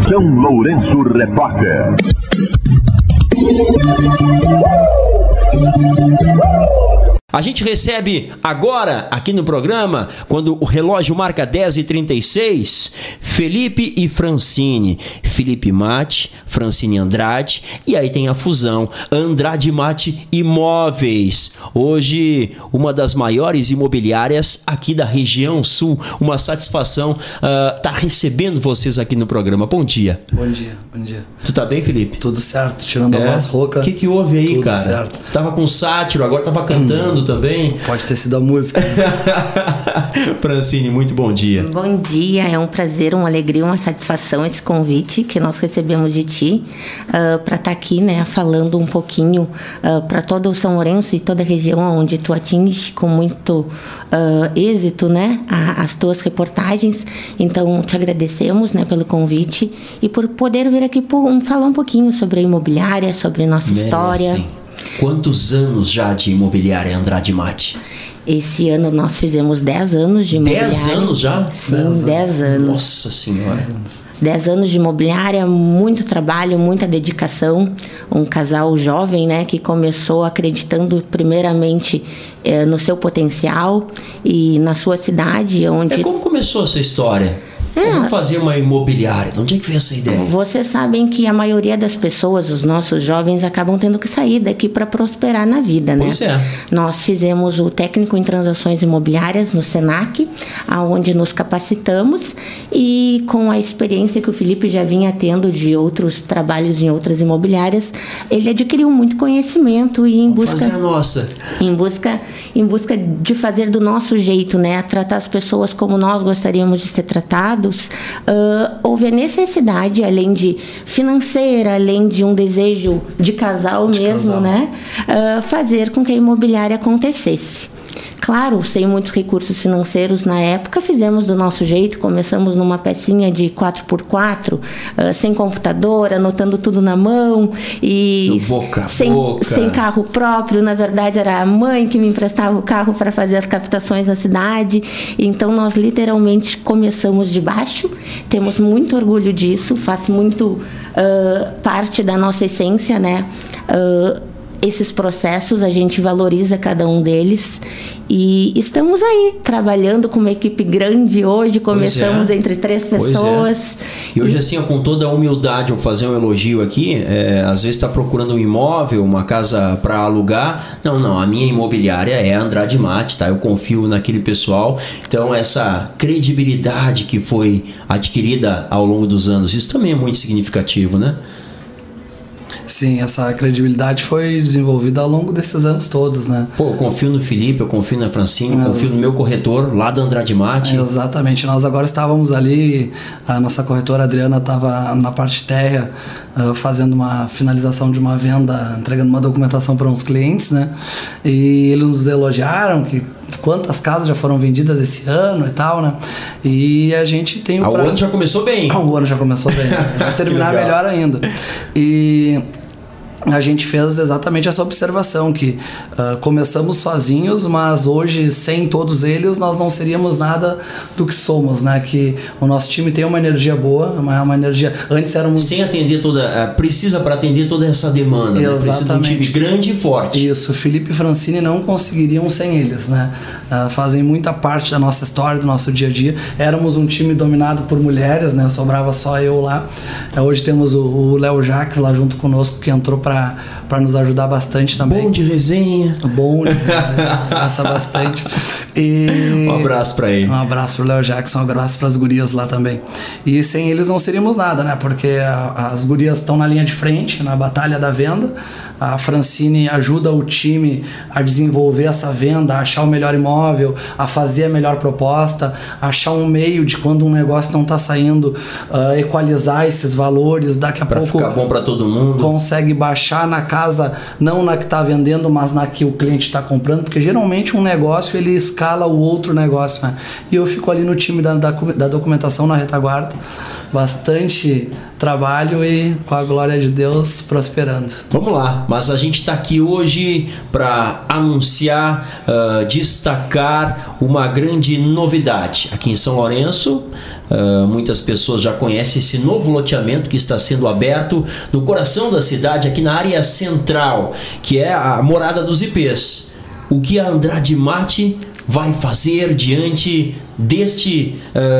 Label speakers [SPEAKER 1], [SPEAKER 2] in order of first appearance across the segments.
[SPEAKER 1] São Lourenço Repórter.
[SPEAKER 2] A gente recebe agora, aqui no programa, quando o relógio marca 10h36, Felipe e Francine. Felipe Mate, Francine Andrade, e aí tem a fusão, Andrade Mate Imóveis. Hoje, uma das maiores imobiliárias aqui da região sul. Uma satisfação estar recebendo vocês aqui no programa. Bom dia.
[SPEAKER 3] Bom dia, bom dia.
[SPEAKER 2] Tu tá bem, Felipe?
[SPEAKER 3] Tudo certo, tirando a voz rouca.
[SPEAKER 2] O que houve aí,
[SPEAKER 3] tudo
[SPEAKER 2] cara?
[SPEAKER 3] Certo.
[SPEAKER 2] Tava com sátiro, agora tava cantando também.
[SPEAKER 3] Pode ter sido a música.
[SPEAKER 2] Francine, muito bom dia.
[SPEAKER 4] Bom dia, é um prazer, uma alegria, uma satisfação esse convite que nós recebemos de ti para estar aqui, né, falando um pouquinho para todo o São Lourenço e toda a região onde tu atinge com muito êxito, né, as tuas reportagens. Então, te agradecemos, né, pelo convite e por poder vir aqui falar um pouquinho sobre a imobiliária, sobre nossa história.
[SPEAKER 2] Sim. Quantos anos já de imobiliária Andrade Mate?
[SPEAKER 4] Esse ano nós fizemos 10 anos de imobiliária.
[SPEAKER 2] 10 anos já?
[SPEAKER 4] Sim, 10 anos.
[SPEAKER 2] Nossa Senhora.
[SPEAKER 4] 10 anos de imobiliária, muito trabalho, muita dedicação. Um casal jovem, né, que começou acreditando primeiramente no seu potencial e na sua cidade. Onde...
[SPEAKER 2] Como começou essa história? Como fazer uma imobiliária? De onde é que veio essa ideia?
[SPEAKER 4] Vocês sabem que a maioria das pessoas, os nossos jovens, acabam tendo que sair daqui para prosperar na vida, né?
[SPEAKER 2] Pois é.
[SPEAKER 4] Nós fizemos o técnico em transações imobiliárias no Senac, aonde nos capacitamos, e com a experiência que o Felipe já vinha tendo de outros trabalhos em outras imobiliárias, ele adquiriu muito conhecimento e
[SPEAKER 2] fazer a nossa.
[SPEAKER 4] Em busca de fazer do nosso jeito, né? Tratar as pessoas como nós gostaríamos de ser tratados. Houve a necessidade, além de financeira, além de um desejo de casal mesmo, né? Fazer com que a imobiliária acontecesse. Claro, sem muitos recursos financeiros na época, fizemos do nosso jeito, começamos numa pecinha de 4x4, sem computador, anotando tudo na mão e sem carro próprio. Na verdade, era a mãe que me emprestava o carro para fazer as captações na cidade. Então, nós literalmente começamos de baixo, temos muito orgulho disso, faz muito parte da nossa essência, né? Esses processos, a gente valoriza cada um deles e estamos aí trabalhando com uma equipe grande hoje, começamos entre 3 pessoas.
[SPEAKER 2] E hoje assim, com toda a humildade, vou fazer um elogio aqui, às vezes está procurando um imóvel, uma casa para alugar, não, a minha imobiliária é a Andrade Mate, tá? Eu confio naquele pessoal, então essa credibilidade que foi adquirida ao longo dos anos, isso também é muito significativo, né?
[SPEAKER 3] Sim, essa credibilidade foi desenvolvida ao longo desses anos todos, né?
[SPEAKER 2] Eu confio no Felipe, eu confio na Francine, eu confio no meu corretor lá da Andrade Mate.
[SPEAKER 3] Exatamente, nós agora estávamos ali, a nossa corretora Adriana estava na parte térrea fazendo uma finalização de uma venda, entregando uma documentação para uns clientes, né? E eles nos elogiaram que quantas casas já foram vendidas esse ano e tal, né? E a gente tem
[SPEAKER 2] o ano já começou bem.
[SPEAKER 3] O ano já começou bem. Vai terminar melhor ainda. E a gente fez exatamente essa observação que começamos sozinhos, mas hoje sem todos eles nós não seríamos nada do que somos, né? Que o nosso time tem uma energia boa, uma energia... Antes éramos...
[SPEAKER 2] Sem atender precisa para atender toda essa demanda, né? Precisa de um time grande e forte.
[SPEAKER 3] Isso, Felipe e Francine não conseguiriam sem eles, né? Fazem muita parte da nossa história, do nosso dia a dia. Éramos um time dominado por mulheres, né? Sobrava só eu lá. Hoje temos o Léo Jacques lá junto conosco, que entrou para nos ajudar bastante também.
[SPEAKER 2] Bom de resenha.
[SPEAKER 3] Passa bastante. E
[SPEAKER 2] um abraço para ele.
[SPEAKER 3] Um abraço pro Léo Jackson, um abraço para as gurias lá também. E sem eles não seríamos nada, né? Porque as gurias estão na linha de frente, na batalha da venda. A Francine ajuda o time a desenvolver essa venda, a achar o melhor imóvel, a fazer a melhor proposta, a achar um meio de quando um negócio não está saindo, equalizar esses valores, daqui a pouco
[SPEAKER 2] ficar bom para todo mundo.
[SPEAKER 3] Consegue baixar na casa, não na que está vendendo, mas na que o cliente está comprando, porque geralmente um negócio ele escala o outro negócio, né? E eu fico ali no time da documentação na retaguarda, bastante trabalho e, com a glória de Deus, prosperando.
[SPEAKER 2] Vamos lá, mas a gente está aqui hoje para anunciar, destacar uma grande novidade. Aqui em São Lourenço, muitas pessoas já conhecem esse novo loteamento que está sendo aberto no coração da cidade, aqui na área central, que é a morada dos IPs. O que a Andrade Matte vai fazer diante deste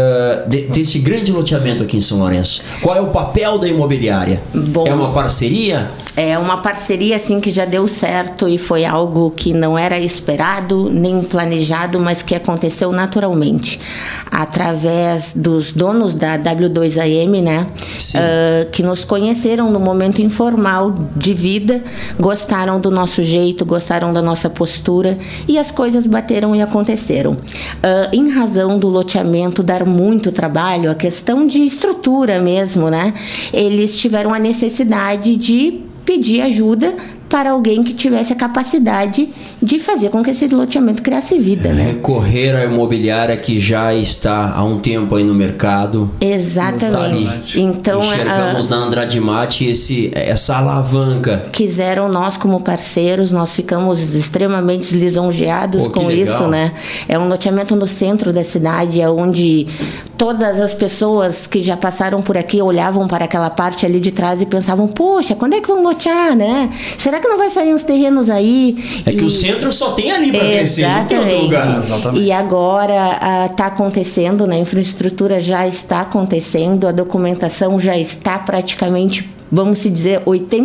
[SPEAKER 2] grande loteamento aqui em São Lourenço? Qual é o papel da imobiliária?
[SPEAKER 4] Bom,
[SPEAKER 2] é uma parceria?
[SPEAKER 4] É uma parceria assim que já deu certo e foi algo que não era esperado nem planejado, mas que aconteceu naturalmente através dos donos da W2AM, né? Que nos conheceram no momento informal de vida, gostaram do nosso jeito, gostaram da nossa postura e as coisas bateram e aconteceram. Em razão do loteamento dar muito trabalho, a questão de estrutura mesmo, né? Eles tiveram a necessidade de pedir ajuda para alguém que tivesse a capacidade de fazer com que esse loteamento criasse vida, né?
[SPEAKER 2] Recorrer à imobiliária que já está há um tempo aí no mercado.
[SPEAKER 4] Exatamente. Então,
[SPEAKER 2] enxergamos na Andrade Matte essa alavanca.
[SPEAKER 4] Quiseram nós como parceiros, nós ficamos extremamente lisonjeados com isso, né? É um loteamento no centro da cidade, é onde todas as pessoas que já passaram por aqui olhavam para aquela parte ali de trás e pensavam, poxa, quando é que vão lotear, né? Será que não vai sair uns terrenos aí?
[SPEAKER 2] É que o centro só tem ali para crescer, não tem outro lugar.
[SPEAKER 3] Exatamente.
[SPEAKER 4] E agora está acontecendo, né? A infraestrutura já está acontecendo, a documentação já está praticamente, vamos dizer,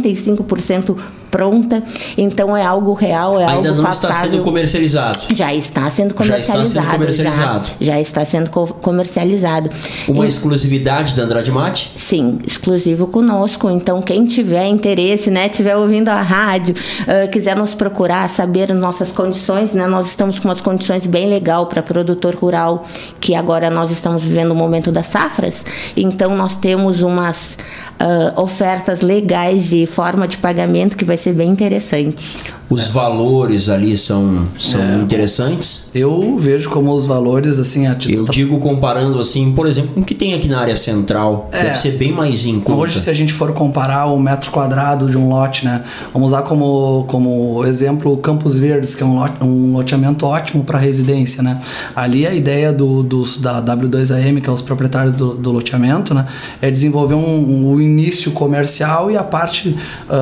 [SPEAKER 4] 85% pronta, então é algo real, é
[SPEAKER 2] ainda
[SPEAKER 4] algo
[SPEAKER 2] não está sendo comercializado.
[SPEAKER 4] Já está sendo comercializado. Já está sendo comercializado.
[SPEAKER 2] Uma exclusividade da Andrade Matte?
[SPEAKER 4] Sim, exclusivo conosco. Então, quem tiver interesse, né, tiver ouvindo a rádio, quiser nos procurar, saber nossas condições, né, nós estamos com umas condições bem legal para produtor rural, que agora nós estamos vivendo o momento das safras. Então, nós temos umas ofertas legais de forma de pagamento que vai ser bem interessante.
[SPEAKER 2] Os valores ali são interessantes?
[SPEAKER 3] Eu vejo como os valores, assim...
[SPEAKER 2] Eu digo comparando, assim, por exemplo, com o que tem aqui na área central, deve ser bem mais em conta.
[SPEAKER 3] Hoje, se a gente for comparar o metro quadrado de um lote, né? Vamos usar como exemplo Campos Verdes, que é um loteamento ótimo para residência, né? Ali a ideia da W2AM, que é os proprietários do loteamento, né? É desenvolver o início comercial e a parte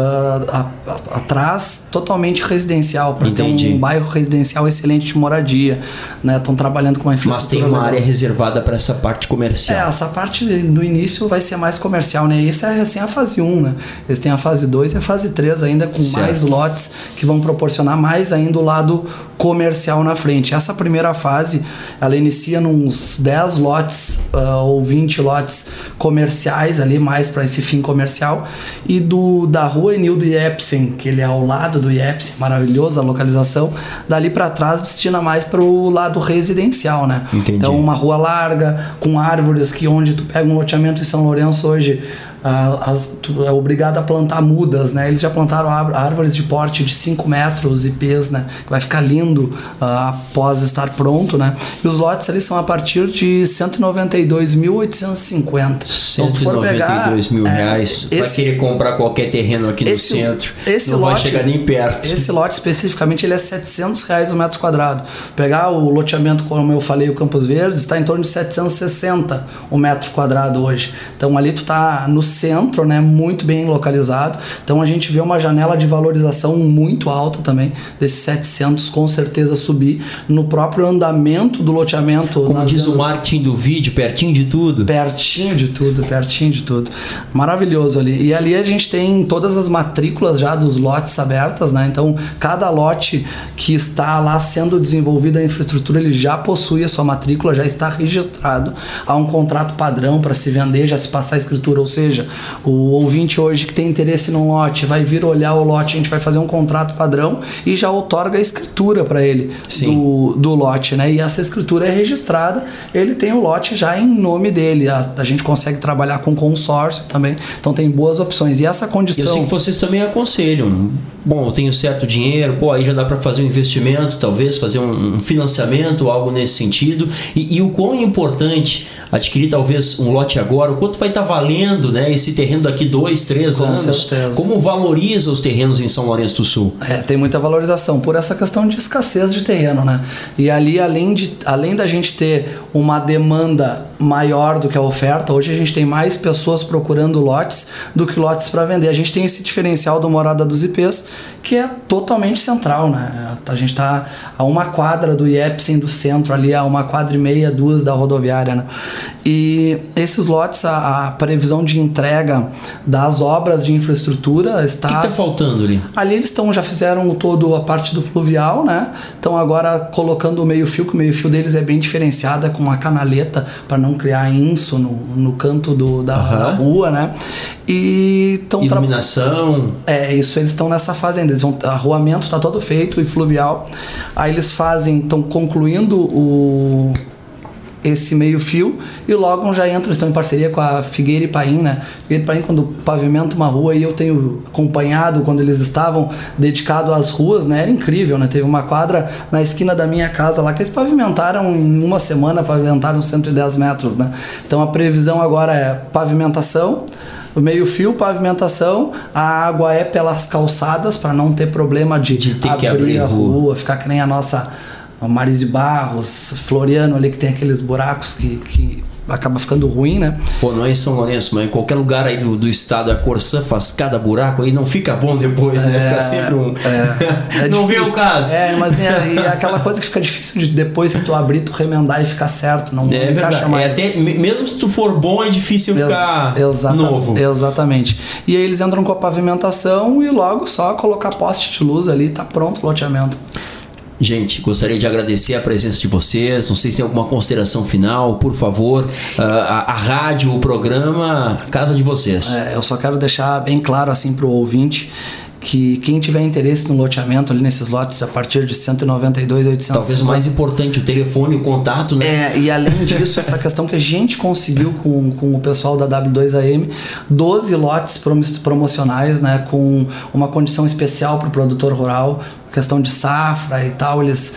[SPEAKER 3] atrás totalmente residencial, para ter um bairro residencial excelente de moradia, né? Estão trabalhando com uma infraestrutura.
[SPEAKER 2] Mas tem uma área reservada para essa parte comercial.
[SPEAKER 3] Essa parte do início vai ser mais comercial, né? Isso é assim a fase 1, né? Eles têm a fase 2 e a fase 3 ainda com mais lotes que vão proporcionar mais ainda o lado comercial na frente. Essa primeira fase, ela inicia nos 10 lotes ou 20 lotes comerciais ali, mais para esse fim comercial, e da rua Enildo Jepsen, que ele é ao lado do Jepsen, maravilhosa a localização, dali para trás destina mais para o lado residencial, né?
[SPEAKER 2] Entendi.
[SPEAKER 3] Então uma rua larga, com árvores, que onde tu pega um loteamento em São Lourenço hoje, tu é obrigado a plantar mudas, né? Eles já plantaram árvores de porte de 5 metros, IPs, né? Que vai ficar lindo após estar pronto, né? E os lotes ali são a partir de 192.850.
[SPEAKER 2] 192 mil reais. Vai querer comprar qualquer terreno aqui no centro, não vai chegar nem perto.
[SPEAKER 3] Esse lote especificamente, ele é R$700 o metro quadrado. Pegar o loteamento, como eu falei, o Campos Verdes, está em torno de 760 o metro quadrado hoje. Então ali tu tá no centro, né, muito bem localizado. Então a gente vê uma janela de valorização muito alta também, desses 700 com certeza subir no próprio andamento do loteamento.
[SPEAKER 2] Como diz o marketing do vídeo, pertinho de tudo.
[SPEAKER 3] Pertinho de tudo. Maravilhoso ali. E ali a gente tem todas as matrículas já dos lotes abertas, né? Então cada lote que está lá sendo desenvolvido, a infraestrutura, ele já possui a sua matrícula, já está registrado. Há um contrato padrão para se vender, já se passar a escritura, ou seja, seja, o ouvinte hoje que tem interesse num lote vai vir olhar o lote, a gente vai fazer um contrato padrão e já outorga a escritura para ele do lote, né? E essa escritura é registrada, ele tem o lote já em nome dele. A gente consegue trabalhar com consórcio também, então tem boas opções. E essa condição...
[SPEAKER 2] Eu sei que vocês também aconselham. Bom, eu tenho certo dinheiro, aí já dá para fazer um investimento, talvez fazer um financiamento, algo nesse sentido. E o quão é importante adquirir talvez um lote agora, o quanto vai estar valendo, né, esse terreno daqui 2, 3 anos.
[SPEAKER 3] Certeza.
[SPEAKER 2] Como valoriza os terrenos em São Lourenço do Sul?
[SPEAKER 3] Tem muita valorização por essa questão de escassez de terreno, né? E ali, além da gente ter uma demanda maior do que a oferta, hoje a gente tem mais pessoas procurando lotes do que lotes para vender. A gente tem esse diferencial do Morada dos IPs, que é totalmente central, né? A gente está a uma quadra do IEPSEM do centro, ali a 1,5 quadras, 2 da rodoviária, né? E esses lotes, a previsão de entrega das obras de infraestrutura está...
[SPEAKER 2] O que está faltando ali?
[SPEAKER 3] Ali eles já fizeram a parte do pluvial, né? Estão agora colocando o meio-fio, que o meio-fio deles é bem diferenciada, com uma canaleta para não criar inso no canto da rua, né? E
[SPEAKER 2] iluminação.
[SPEAKER 3] Isso, eles estão nessa fase ainda. Arruamento está todo feito e fluvial. Aí eles estão concluindo esse meio fio e logo já estão em parceria com a Figueira e Paim, né? Figueira e Paim, quando pavimenta uma rua, e eu tenho acompanhado quando eles estavam dedicados às ruas, né? Era incrível, né? Teve uma quadra na esquina da minha casa lá que eles pavimentaram em uma semana, pavimentaram 110 metros, né? Então a previsão agora é pavimentação, o meio-fio, pavimentação, a água é pelas calçadas para não ter problema de ter que abrir a rua, ficar que nem a nossa Marise Barros, Floriano ali, que tem aqueles buracos que acaba ficando ruim, né?
[SPEAKER 2] Não é em São Lourenço, mas em qualquer lugar aí do estado, a Corsã faz cada buraco aí, não fica bom depois, né? Fica sempre não vê o caso.
[SPEAKER 3] Mas e aquela coisa que fica difícil de depois que tu abrir, tu remendar e ficar certo, não encaixa mais.
[SPEAKER 2] Até, mesmo se tu for bom, é difícil ficar novo.
[SPEAKER 3] Exatamente. E aí eles entram com a pavimentação e logo só colocar poste de luz ali, tá pronto o loteamento.
[SPEAKER 2] Gente, gostaria de agradecer a presença de vocês. Não sei se tem alguma consideração final, por favor. A rádio, o programa, casa de vocês.
[SPEAKER 3] Eu só quero deixar bem claro assim para o ouvinte que quem tiver interesse no loteamento ali nesses lotes a partir de 192.800...
[SPEAKER 2] Talvez o mais importante, o telefone, o contato, né?
[SPEAKER 3] E além disso, essa questão que a gente conseguiu com o pessoal da W2AM, 12 lotes promocionais, né, com uma condição especial para o produtor rural, questão de safra e tal. Eles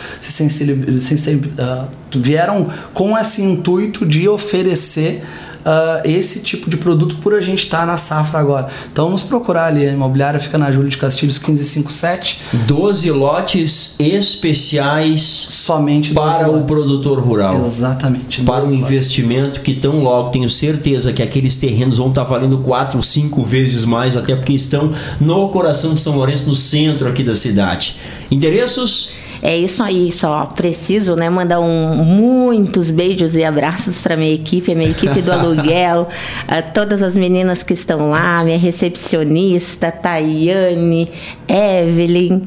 [SPEAKER 3] vieram com esse intuito de oferecer esse tipo de produto por a gente estar na safra agora. Então nos procurar ali, a imobiliária fica na Júlio de Castilhos 1557.
[SPEAKER 2] 12 lotes especiais
[SPEAKER 3] somente
[SPEAKER 2] para o produtor rural.
[SPEAKER 3] Exatamente.
[SPEAKER 2] Para o investimento que tão logo, tenho certeza que aqueles terrenos vão estar valendo 4 ou 5 vezes mais, até porque estão no coração de São Lourenço, no centro aqui da cidade. Endereços?
[SPEAKER 4] É isso aí, só preciso, né, mandar muitos beijos e abraços para minha equipe do aluguel, todas as meninas que estão lá, minha recepcionista, Tayane, Evelyn,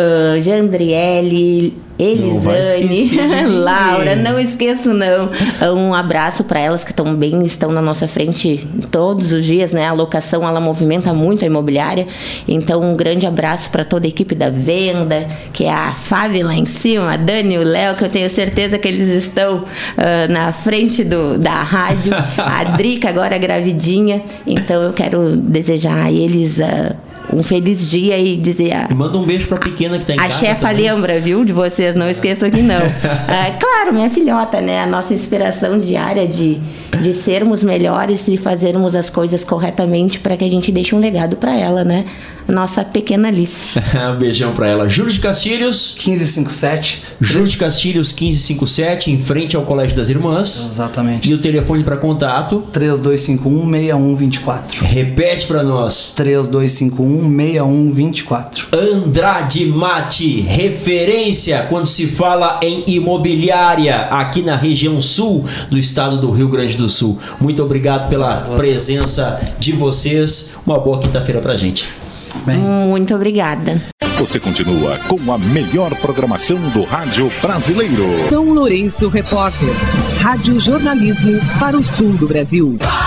[SPEAKER 4] Jandriele, Elisane, Laura, não esqueço não. Um abraço para elas que estão na nossa frente todos os dias, né? A locação, ela movimenta muito a imobiliária, então um grande abraço para toda a equipe da venda, que é a Fábio lá em cima, a Dani e o Léo, que eu tenho certeza que eles estão na frente da rádio, a Drica agora gravidinha, então eu quero desejar a eles um feliz dia e dizer...
[SPEAKER 2] E manda um beijo pra pequena que tá em casa.
[SPEAKER 4] A chefa lembra, viu, de vocês, não esqueçam que não. Claro, minha filhota, né? A nossa inspiração diária de sermos melhores e fazermos as coisas corretamente para que a gente deixe um legado para ela, né? A nossa pequena Alice.
[SPEAKER 2] Um beijão pra ela. Júlio de Castilhos
[SPEAKER 3] 1557.
[SPEAKER 2] Júlio de Castilhos 1557, em frente ao Colégio das Irmãs.
[SPEAKER 3] Exatamente.
[SPEAKER 2] E o telefone para contato?
[SPEAKER 3] 3251-6124.
[SPEAKER 2] Repete para nós.
[SPEAKER 3] 3251-6124.
[SPEAKER 2] Andrade Mate, referência quando se fala em imobiliária aqui na região sul do estado do Rio Grande do Sul. Muito obrigado pela presença de vocês. Uma boa quinta-feira pra gente.
[SPEAKER 3] Bem.
[SPEAKER 4] Muito obrigada.
[SPEAKER 1] Você continua com a melhor programação do rádio brasileiro.
[SPEAKER 5] São Lourenço Repórter. Rádio Jornalismo para o sul do Brasil.